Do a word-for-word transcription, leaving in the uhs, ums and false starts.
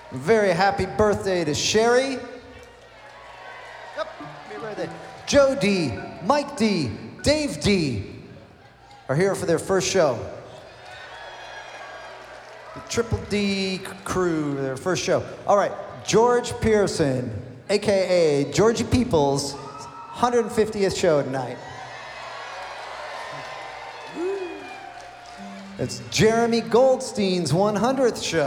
Very happy birthday to Sherry. Yep, happy birthday. Joe D, Mike D, Dave D are here for their first show. The Triple D crew, their first show. All right, George Pearson, A K A Georgie Peoples, one hundred fiftieth show tonight. It's Jeremy Goldstein's one hundredth show.